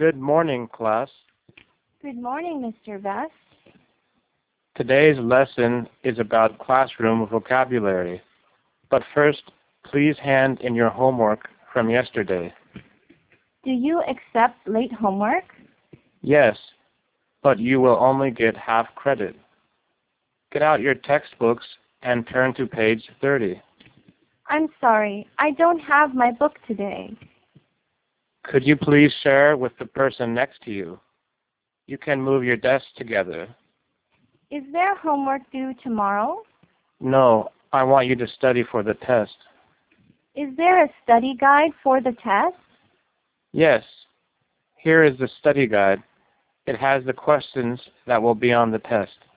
Good morning, class. Good morning, Mr. Vest. Today's lesson is about classroom vocabulary. But first, please hand in your homework from yesterday. Do you accept late homework? Yes, but you will only get half credit. Get out your textbooks and turn to page 30. I'm sorry, I don't have my book today. Could you please share with the person next to you? You can move your desks together. Is there homework due tomorrow? No, I want you to study for the test. Is there a study guide for the test? Yes, here is the study guide. It has the questions that will be on the test.